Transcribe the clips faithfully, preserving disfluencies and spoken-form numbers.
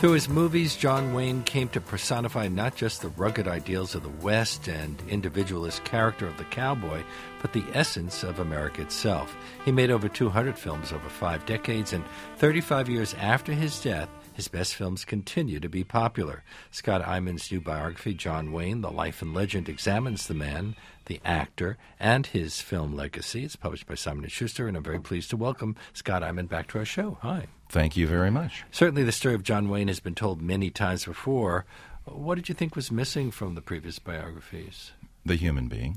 Through his movies, John Wayne came to personify not just the rugged ideals of the West and individualist character of the cowboy, but the essence of America itself. He made over two hundred films over five decades, and thirty-five years after his death, his best films continue to be popular. Scott Eyman's new biography, John Wayne, The Life and Legend, examines the man, the actor, and his film legacy. It's published by Simon and Schuster, and I'm very pleased to welcome Scott Eyman back to our show. Hi. Thank you very much. Certainly the story of John Wayne has been told many times before. What did you think was missing from the previous biographies? The human being.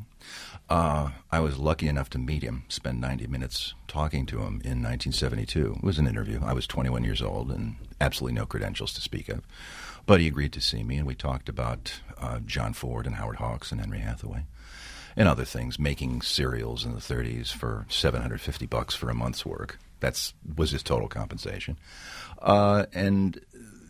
Uh, I was lucky enough to meet him, spend ninety minutes talking to him in nineteen seventy-two. It was an interview. I was twenty-one years old and absolutely no credentials to speak of. But he agreed to see me, and we talked about uh, John Ford and Howard Hawks and Henry Hathaway and other things, making serials in the thirties for seven hundred fifty bucks for a month's work. That was his total compensation. Uh, and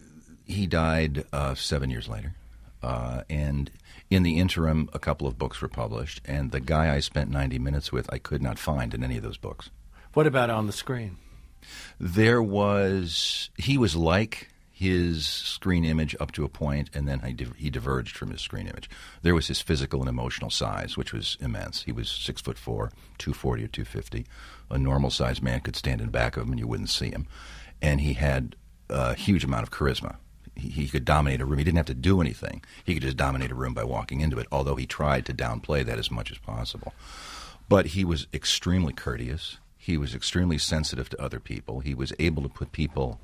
he died uh, seven years later. Uh, and in the interim, a couple of books were published, and the guy I spent ninety minutes with, I could not find in any of those books. What about on the screen? There was, he was like his screen image up to a point, and then he, di- he diverged from his screen image. There was his physical and emotional size, which was immense. He was six foot four, two forty or two fifty. A normal-sized man could stand in back of him and you wouldn't see him. And he had a huge amount of charisma. He, he could dominate a room. He didn't have to do anything. He could just dominate a room by walking into it, although he tried to downplay that as much as possible. But he was extremely courteous. He was extremely sensitive to other people. He was able to put people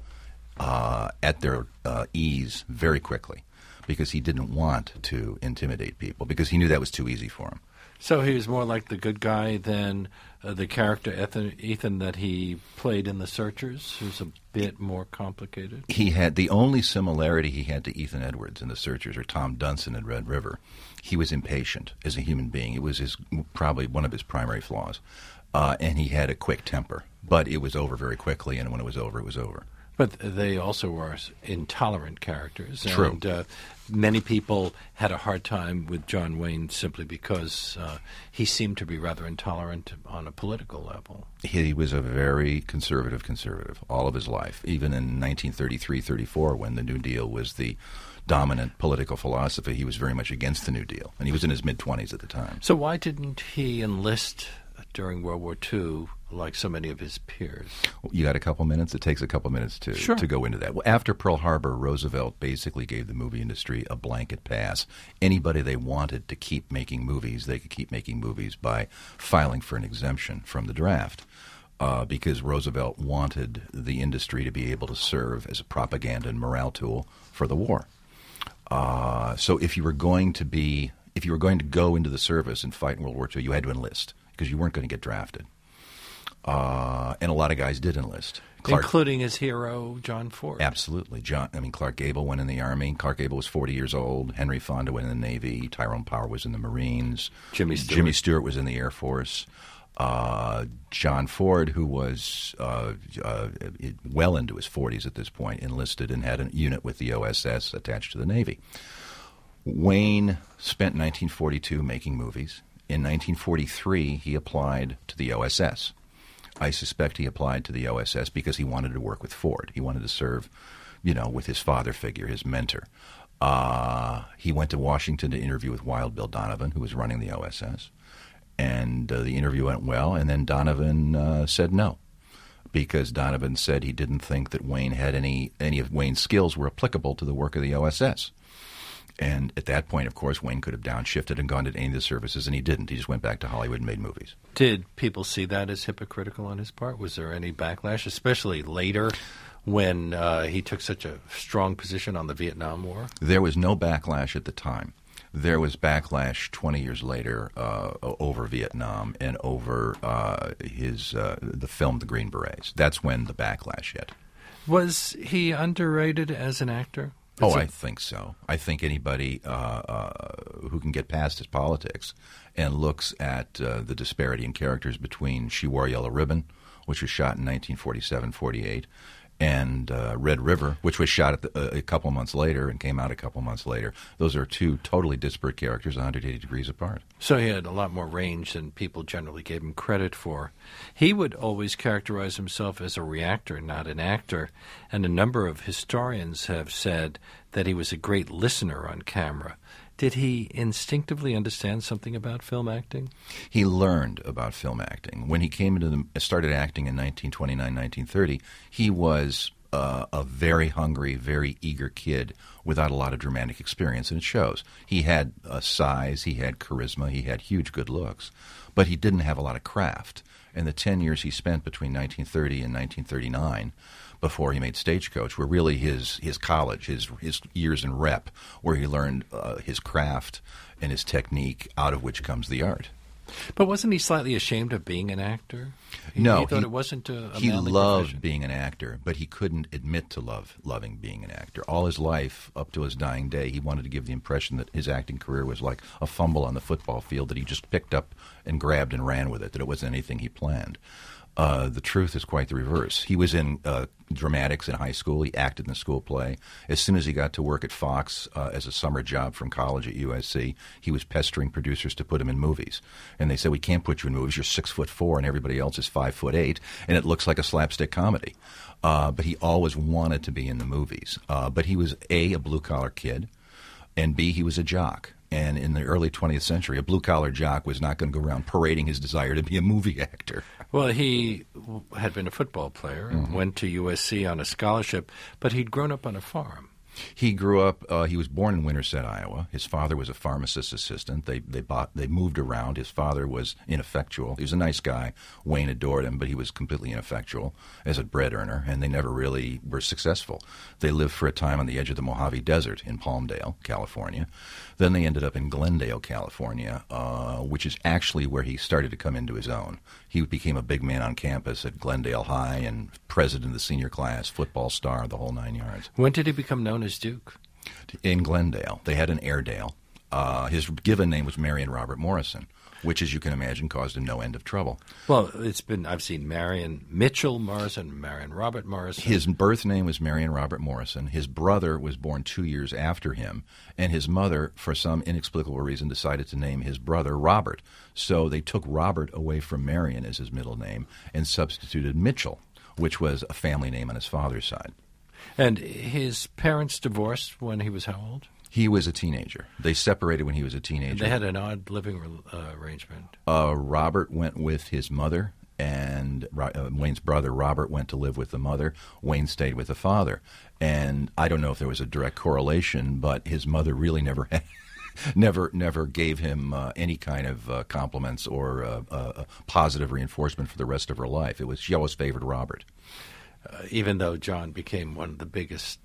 uh, at their uh, ease very quickly because he didn't want to intimidate people, because he knew that was too easy for him. So he was more like the good guy than uh, the character Ethan, Ethan that he played in The Searchers, who's a bit more complicated? He had the only similarity he had to Ethan Edwards in The Searchers, or Tom Dunson in Red River. He was impatient as a human being. It was his probably one of his primary flaws. Uh, and he had a quick temper. But it was over very quickly, and when it was over, it was over. But they also were intolerant characters. True. And uh, many people had a hard time with John Wayne simply because uh, he seemed to be rather intolerant on a political level. He was a very conservative conservative all of his life, even in nineteen thirty-three thirty-four, when the New Deal was the dominant political philosophy. He was very much against the New Deal, and he was in his mid-twenties at the time. So why didn't he enlist during World War Two like so many of his peers? You got a couple minutes? It takes a couple minutes to sure. to go into that. Well, after Pearl Harbor, Roosevelt basically gave the movie industry a blanket pass. Anybody they wanted to keep making movies, they could keep making movies by filing for an exemption from the draft. Uh, because Roosevelt wanted the industry to be able to serve as a propaganda and morale tool for the war. Uh, so if you were going to be, if you were going to go into the service and fight in World War Two, you had to enlist because you weren't going to get drafted. Uh, and a lot of guys did enlist. Clark, Including his hero, John Ford. Absolutely. John. I mean, Clark Gable went in the Army. Clark Gable was forty years old. Henry Fonda went in the Navy. Tyrone Power was in the Marines. Jimmy Stewart. Jimmy Stewart was in the Air Force. Uh, John Ford, who was uh, uh, well into his forties at this point, enlisted and had a unit with the O S S attached to the Navy. Wayne spent nineteen forty-two making movies. In nineteen forty-three, he applied to the O S S. I suspect he applied to the O S S because he wanted to work with Ford. He wanted to serve, you know, with his father figure, his mentor. Uh, he went to Washington to interview with Wild Bill Donovan, who was running the O S S. And uh, the interview went well, and then Donovan uh, said no, because Donovan said he didn't think that Wayne had any, any of Wayne's skills were applicable to the work of the O S S. And at that point, of course, Wayne could have downshifted and gone to any of the services, and he didn't. He just went back to Hollywood and made movies. Did people see that as hypocritical on his part? Was there any backlash, especially later when uh, he took such a strong position on the Vietnam War? There was no backlash at the time. There was backlash twenty years later uh, over Vietnam and over uh, his uh, the film The Green Berets. That's when the backlash hit. Was he underrated as an actor? Oh, I think so. I think anybody uh, uh, who can get past his politics and looks at uh, the disparity in characters between She Wore a Yellow Ribbon, which was shot in nineteen forty-seven forty-eight, and uh, Red River, which was shot at the, uh, a couple months later and came out a couple months later. Those are two totally disparate characters, one hundred eighty degrees apart. So he had a lot more range than people generally gave him credit for. He would always characterize himself as a reactor, not an actor, and a number of historians have said that he was a great listener on camera. Did he instinctively understand something about film acting? He learned about film acting. When he came into the, started acting in nineteen twenty-nine, nineteen thirty, he was uh, a very hungry, very eager kid without a lot of dramatic experience, and it shows. He had uh, size, he had charisma, he had huge good looks, but he didn't have a lot of craft. And the ten years he spent between nineteen thirty and nineteen thirty-nine before he made Stagecoach were really his, his college, his his years in rep, where he learned uh, his craft and his technique, out of which comes the art. But wasn't he slightly ashamed of being an actor? He, no. He thought he, it wasn't a, a He manly loved profession. being an actor, but he couldn't admit to love loving being an actor. All his life, up to his dying day, he wanted to give the impression that his acting career was like a fumble on the football field that he just picked up and grabbed and ran with it, that it wasn't anything he planned. Uh, the truth is quite the reverse. He was in uh, dramatics in high school. He acted in the school play. As soon as he got to work at Fox uh, as a summer job from college at U S C, he was pestering producers to put him in movies. And they said, we can't put you in movies. You're six foot four and everybody else is five foot eight, and it looks like a slapstick comedy. Uh, but he always wanted to be in the movies. Uh, but he was, A, a blue-collar kid, and B, he was a jock. And in the early twentieth century, a blue-collar jock was not going to go around parading his desire to be a movie actor. Well, he had been a football player and Mm-hmm. went to U S C on a scholarship, but he'd grown up on a farm. He grew up. Uh, he was born in Winterset, Iowa. His father was a pharmacist's assistant. They they bought. They moved around. His father was ineffectual. He was a nice guy. Wayne adored him, but he was completely ineffectual as a bread earner, and they never really were successful. They lived for a time on the edge of the Mojave Desert in Palmdale, California. Then they ended up in Glendale, California, uh, which is actually where he started to come into his own. He became a big man on campus at Glendale High and president of the senior class, football star, the whole nine yards. When did he become known as Duke? In Glendale. They had an Airedale. Uh, his given name was Marion Robert Morrison, which, as you can imagine, caused him no end of trouble. Well, it's been, I've seen Marion Mitchell Morrison, Marion Robert Morrison. His birth name was Marion Robert Morrison. His brother was born two years after him, and his mother, for some inexplicable reason, decided to name his brother Robert. So they took Robert away from Marion as his middle name and substituted Mitchell, which was a family name on his father's side. And his parents divorced when he was how old? He was a teenager. They separated when he was a teenager. They had an odd living uh, arrangement. Uh, Robert went with his mother, and uh, Wayne's brother Robert went to live with the mother. Wayne stayed with the father. And I don't know if there was a direct correlation, but his mother really never had, never never gave him uh, any kind of uh, compliments or uh, uh, positive reinforcement for the rest of her life. It was she always favored Robert. Uh, even though John became one of the biggest,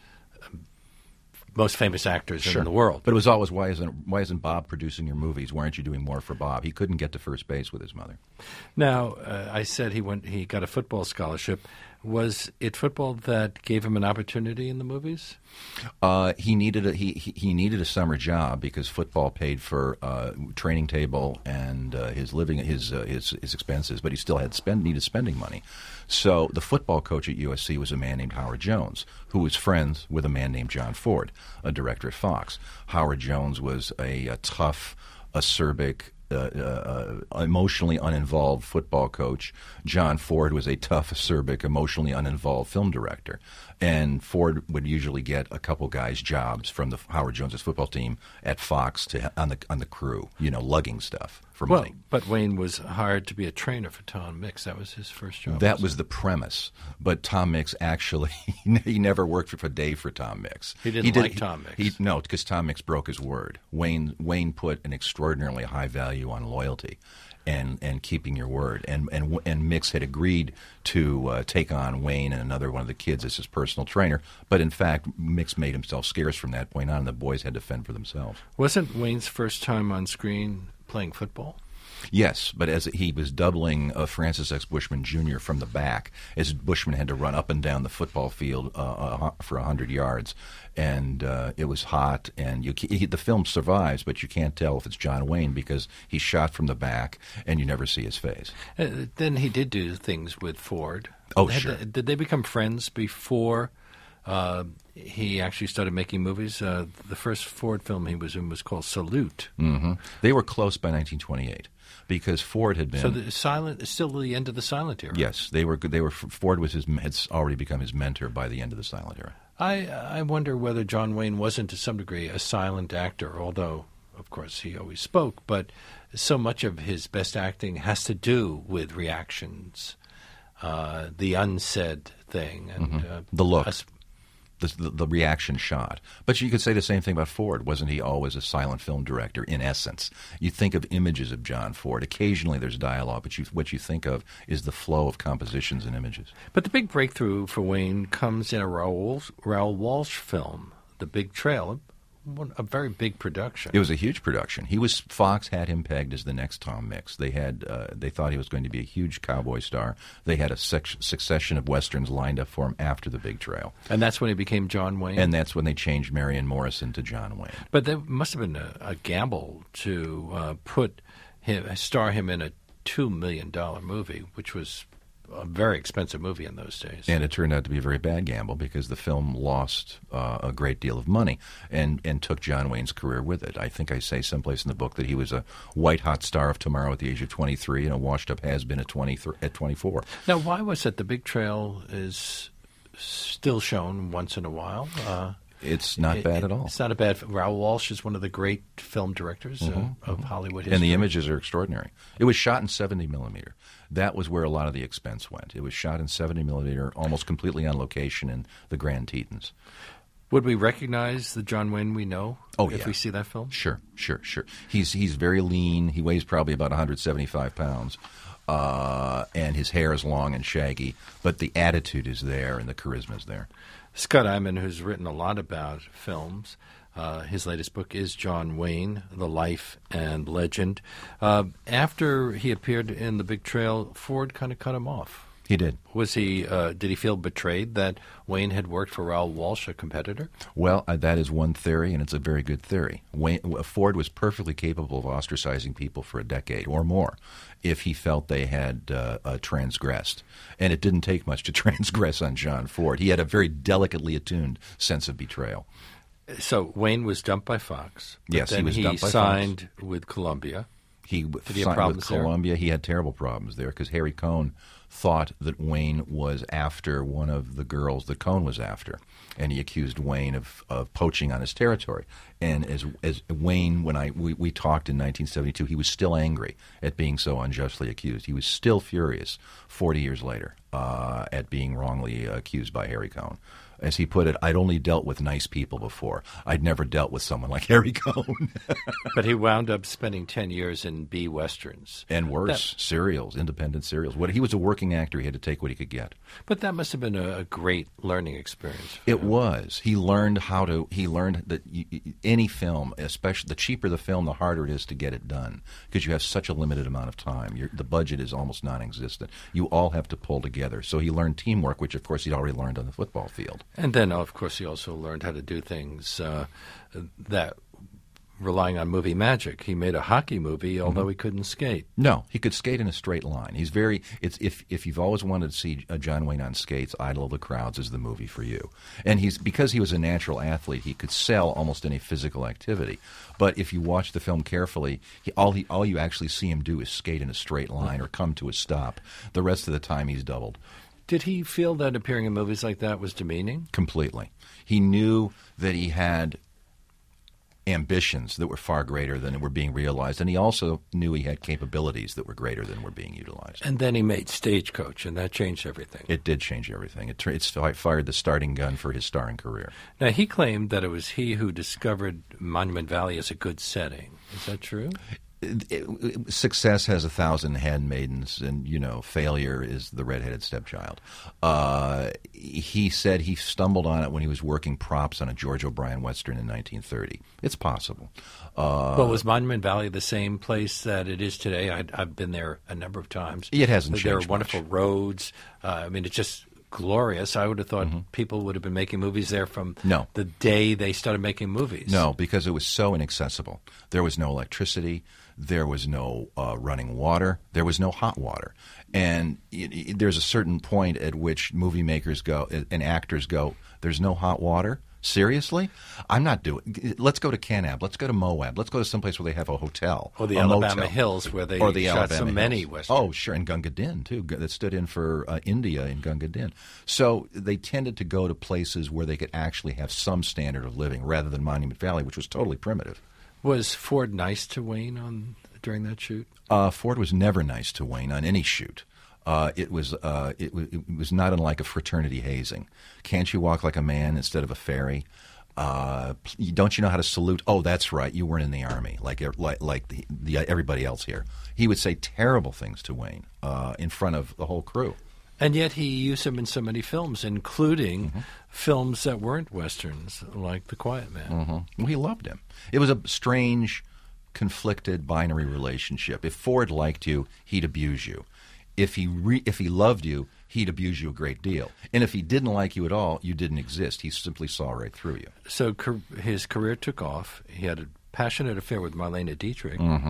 um, most famous actors Sure. in the world. But it was always, why isn't why isn't Bob producing your movies? Why aren't you doing more for Bob? He couldn't get to first base with his mother. Now, uh, I said he went. He got a football scholarship. Was it football that gave him an opportunity in the movies? Uh, he needed a he, he he needed a summer job because football paid for uh, training table and uh, his living his, uh, his his expenses, but he still had spend needed spending money. So the football coach at U S C was a man named Howard Jones, who was friends with a man named John Ford, a director at Fox. Howard Jones was a, a tough, acerbic, Uh, uh, emotionally uninvolved football coach. John Ford was a tough, acerbic, emotionally uninvolved film director. And Ford would usually get a couple guys jobs from the Howard Jones' football team at Fox to on the on the crew, you know, lugging stuff for Well, money. but Wayne was hired to be a trainer for Tom Mix. That was his first job. That wasn't was the premise. But Tom Mix actually, he never worked for a day for Tom Mix. He didn't like Tom Mix. He, no, because Tom Mix broke his word. Wayne Wayne put an extraordinarily high value on loyalty and, and keeping your word. And and and Mix had agreed to uh, take on Wayne and another one of the kids as his personal trainer. But in fact, Mix made himself scarce from that point on, and the boys had to fend for themselves. Wasn't Wayne's first time on screen playing football? Yes, but as he was doubling uh, Francis X. Bushman Junior from the back, as Bushman had to run up and down the football field uh, uh, for one hundred yards, and uh, it was hot, and you, he, the film survives, but you can't tell if it's John Wayne because he's shot from the back, and you never see his face. Uh, then he did do things with Ford. Oh, Had sure. They, did they become friends before uh, he actually started making movies? Uh, the first Ford film he was in was called Salute. Mm-hmm. They were close by nineteen twenty-eight because Ford had been. So the silent, still the end of the silent era. Yes, they were. They were. Ford was his had already become his mentor by the end of the silent era. I I wonder whether John Wayne wasn't to some degree a silent actor, although of course he always spoke. But so much of his best acting has to do with reactions, uh, the unsaid thing, and Mm-hmm. uh, the look. us- The, the, the reaction shot. But you could say the same thing about Ford. Wasn't he always a silent film director in essence? You think of images of John Ford. Occasionally there's dialogue, but you, what you think of is the flow of compositions and images. But the big breakthrough for Wayne comes in a Raoul, Raoul Walsh film, The Big Trail, one, a very big production. It was a huge production. He was Fox had him pegged as the next Tom Mix. They had uh, they thought he was going to be a huge cowboy star. They had a sec- succession of westerns lined up for him after The Big Trail, And that's when he became John Wayne. and that's when they changed Marion Morrison to John Wayne. But there must have been a, a gamble to uh, put him, star him in a two million dollar movie, which was a very expensive movie in those days. And it turned out to be a very bad gamble because the film lost uh, a great deal of money and, and took John Wayne's career with it. I think I say someplace in the book that he was a white-hot star of tomorrow at the age of twenty-three and a washed-up has-been at, twenty-three, at twenty-four. Now, why was it The Big Trail is still shown once in a while? Uh, It's not it- bad at all. It's not a bad. Raoul Walsh is one of the great film directors uh, of Hollywood history. And the images are extraordinary. It was shot in seventy millimeter. That was where a lot of the expense went. It was shot in seventy millimeter, almost completely on location in the Grand Tetons. Would we recognize the John Wayne we know Oh, if yeah. we see that film? Sure, sure, sure. He's he's very lean. He weighs probably about one hundred seventy-five pounds, uh, and his hair is long and shaggy. But the attitude is there, and the charisma is there. Scott Eyman, who's written a lot about films, uh, his latest book is John Wayne, The Life and Legend. Uh, after he appeared in The Big Trail, Ford kind of cut him off. He did. Was he? Uh, did he feel betrayed that Wayne had worked for Raoul Walsh, a competitor? Well, uh, that is one theory, and it's a very good theory. Wayne, Ford was perfectly capable of ostracizing people for a decade or more if he felt they had uh, uh, transgressed. And it didn't take much to transgress on John Ford. He had a very delicately attuned sense of betrayal. So Wayne was dumped by Fox. But Yes, he then was dumped by Fox. signed with Columbia. He he have signed with problems there? Columbia. He had terrible problems there because Harry Cohn thought that Wayne was after one of the girls that Cohn was after, and he accused Wayne of, of poaching on his territory. And as as Wayne, when I we, we talked in nineteen seventy-two, he was still angry at being so unjustly accused. He was still furious forty years later uh, at being wrongly accused by Harry Cohn. As he put it, I'd only dealt with nice people before. I'd never dealt with someone like Harry Cohn. But he wound up spending ten years in B westerns. And worse, serials, independent serials. What he was a working actor. He had to take what he could get. But that must have been a, a great learning experience. for It him. was. He learned how to. He learned that y y any film, especially the cheaper the film, the harder it is to get it done because you have such a limited amount of time. Your, the budget is almost non-existent. You all have to pull together. So he learned teamwork, which of course he'd already learned on the football field. And then, of course, he also learned how to do things uh, that relying on movie magic. He made a hockey movie, although he couldn't skate. No, he could skate in a straight line. He's very. It's if if you've always wanted to see uh, John Wayne on skates, Idol of the Crowds is the movie for you. And he's because he was a natural athlete, he could sell almost any physical activity. But if you watch the film carefully, he, all he all you actually see him do is skate in a straight line or come to a stop. The rest of the time, he's doubled. Did he feel that appearing in movies like that was demeaning? Completely. He knew that he had ambitions that were far greater than were being realized, and he also knew he had capabilities that were greater than were being utilized. And then he made Stagecoach, and that changed everything. It did change everything. It, it's fired the starting gun for his starring career. Now, he claimed that it was he who discovered Monument Valley as a good setting. Is that true? It, it, success has a thousand handmaidens, and, you know, failure is the redheaded stepchild. Uh, he said he stumbled on it when he was working props on a George O'Brien Western in nineteen thirty. It's possible. Uh, but was Monument Valley the same place that it is today? I, I've been there a number of times. It hasn't changed There are much. wonderful roads. Uh, I mean, it's just glorious. I would have thought mm-hmm. people would have been making movies there from no. the day they started making movies. No, because it was so inaccessible. There was no electricity. There was no uh, running water. There was no hot water. And it, it, there's a certain point at which movie makers go and actors go, there's no hot water? Seriously? I'm not doing. Let's go to Kanab. Let's go to Moab. Let's go to someplace where they have a hotel. Or the a Alabama motel. Hills, where they or the shot Alabama so Hills. many westerns. Oh, sure, and Gunga Din, too, that stood in for uh, India in Gunga Din. So they tended to go to places where they could actually have some standard of living rather than Monument Valley, which was totally primitive. Was Ford nice to Wayne on during that shoot? Uh, Ford was never nice to Wayne on any shoot. Uh, it was uh, it, w- it was not unlike a fraternity hazing. Can't you walk like a man instead of a fairy? Uh, don't you know how to salute? Oh, that's right. You weren't in the Army like like, like the, the, everybody else here. He would say terrible things to Wayne uh, in front of the whole crew. And yet he used him in so many films, including mm-hmm. films that weren't Westerns, like The Quiet Man. Mm-hmm. Well, he loved him. It was a strange, conflicted, binary relationship. If Ford liked you, he'd abuse you. If he re- if he loved you, he'd abuse you a great deal. And if he didn't like you at all, you didn't exist. He simply saw right through you. So car- his career took off. He had a passionate affair with Marlene Dietrich mm-hmm.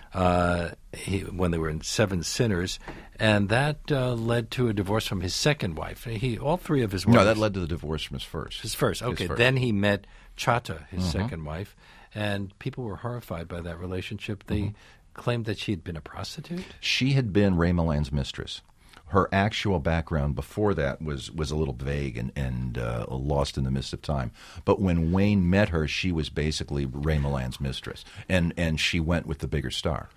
uh, he, when they were in Seven Sinners, and that uh, led to a divorce from his second wife. He all three of his wives. No, that led to the divorce from his first. His first. Okay, his first. Then he met Chata, his mm-hmm. second wife, and people were horrified by that relationship. They mm-hmm. claimed that she had been a prostitute? She had been Ray Milland's mistress. Her actual background before that was, was a little vague and, and uh, lost in the mist of time. But when Wayne met her, she was basically Ray Milland's mistress, and, and she went with the bigger star.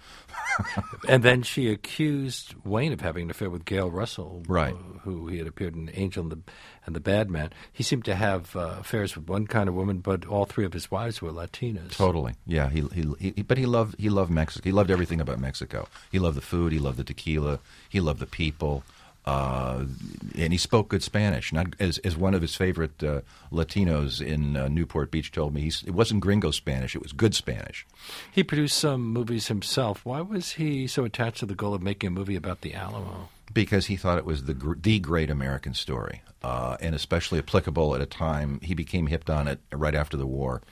And then she accused Wayne of having an affair with Gail Russell, right. uh, who he had appeared in Angel and the, and the Bad Man. He seemed to have uh, affairs with one kind of woman, but all three of his wives were Latinas. Totally, yeah. He, he, he but he loved he loved Mexico. He loved everything about Mexico. He loved the food. He loved the tequila. He loved the people. Uh, and he spoke good Spanish. Not as, as one of his favorite uh, Latinos in uh, Newport Beach told me, he's, it wasn't gringo Spanish, it was good Spanish. He produced some movies himself. Why was he so attached to the goal of making a movie about the Alamo? Because he thought it was the gr- the great American story, uh, and especially applicable at a time he became hipped on it right after the war,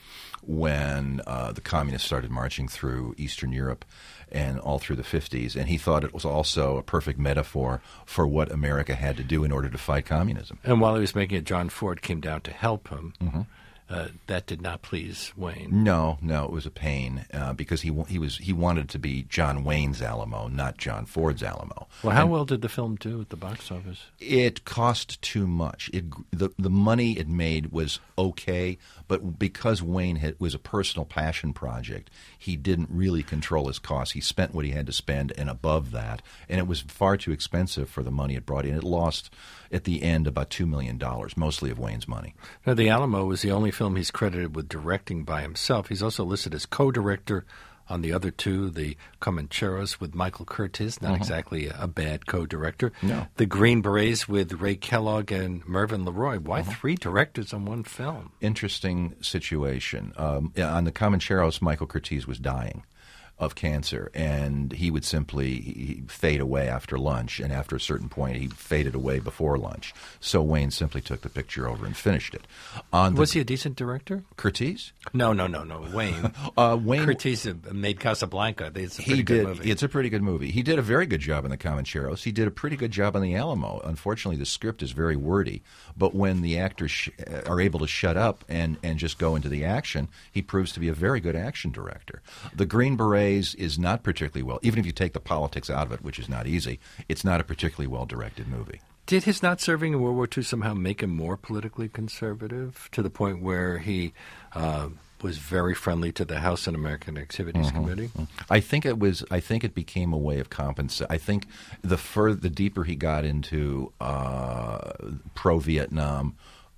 when uh, the communists started marching through Eastern Europe and all through the fifties, and he thought it was also a perfect metaphor for what America had to do in order to fight communism. And while he was making it, John Ford came down to help him. Mm-hmm. Uh, that did not please Wayne. No, no, it was a pain uh, because he he was he wanted to be John Wayne's Alamo, not John Ford's Alamo. Well, how and well did the film do at the box office? It cost too much. It the the money it made was okay, but because Wayne had, was a personal passion project, he didn't really control his costs. He spent what he had to spend and above that, and it was far too expensive for the money it brought in. It lost at the end about two million dollars, mostly of Wayne's money. Now, The Alamo was the only film he's credited with directing by himself. He's also listed as co-director on the other two, The Comancheros with Michael Curtiz, not uh-huh. exactly a, a bad co-director. No. The Green Berets with Ray Kellogg and Mervyn LeRoy. Why uh-huh. three directors on one film? Interesting situation. Um, on The Comancheros, Michael Curtiz was dying of cancer, and he would simply he fade away after lunch, and after a certain point he faded away before lunch. So Wayne simply took the picture over and finished it. On the, Was he a decent director? Curtiz? No, no, no, no. Wayne. uh, Wayne Curtiz made Casablanca. It's a pretty he good did, movie. It's a pretty good movie. He did a very good job in The Comancheros. He did a pretty good job on The Alamo. Unfortunately, the script is very wordy, but when the actors sh- are able to shut up and, and just go into the action, he proves to be a very good action director. The Green Berets is not particularly well, even if you take the politics out of it, which is not easy, it's not a particularly well-directed movie. Did his not serving in World War Two somehow make him more politically conservative to the point where he uh, was very friendly to the House Un-American Activities mm-hmm. Committee? I think it was. I think it became a way of compensating. I think the further, the deeper he got into uh, pro-Vietnam,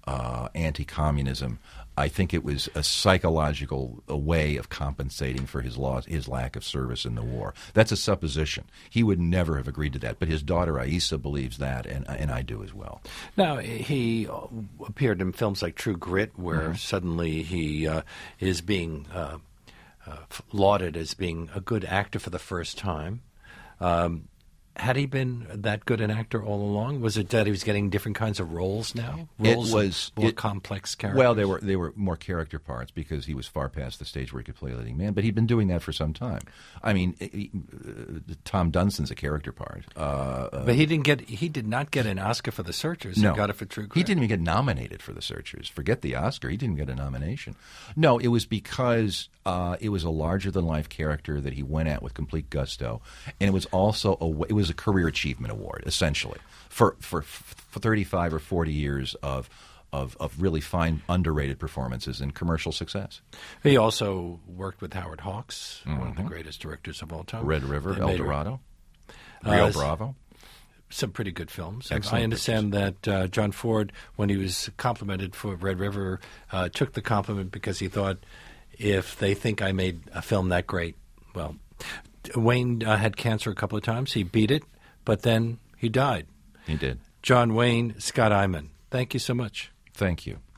uh, anti-communism. I think it was a psychological a way of compensating for his loss, his lack of service in the war. That's a supposition. He would never have agreed to that, but his daughter Aissa believes that, and and I do as well. Now, he appeared in films like True Grit, where mm-hmm. suddenly he uh, is being uh, uh, lauded as being a good actor for the first time. Um, Had he been that good an actor all along? Was it that he was getting different kinds of roles now? Roles it was more it, complex characters. Well, they were they were more character parts because he was far past the stage where he could play a leading man. But he'd been doing that for some time. I mean, he, uh, Tom Dunstan's a character part. Uh, but he didn't get he did not get an Oscar for The Searchers. No, he got it for True Grit. He didn't even get nominated for The Searchers. Forget the Oscar. He didn't get a nomination. No, it was because uh, it was a larger than life character that he went at with complete gusto, and it was also a it was a career achievement award, essentially, for for, for thirty-five or forty years of, of of really fine, underrated performances and commercial success. He also worked with Howard Hawks, mm-hmm. one of the greatest directors of all time. Red River, El Dorado, uh, Rio Bravo. Some pretty good films. Excellent I understand pictures. that uh, John Ford, when he was complimented for Red River, uh, took the compliment because he thought, if they think I made a film that great, well, Wayne uh, had cancer a couple of times. He beat it. But then he died. He did. John Wayne, Scott Eyman, thank you so much. Thank you.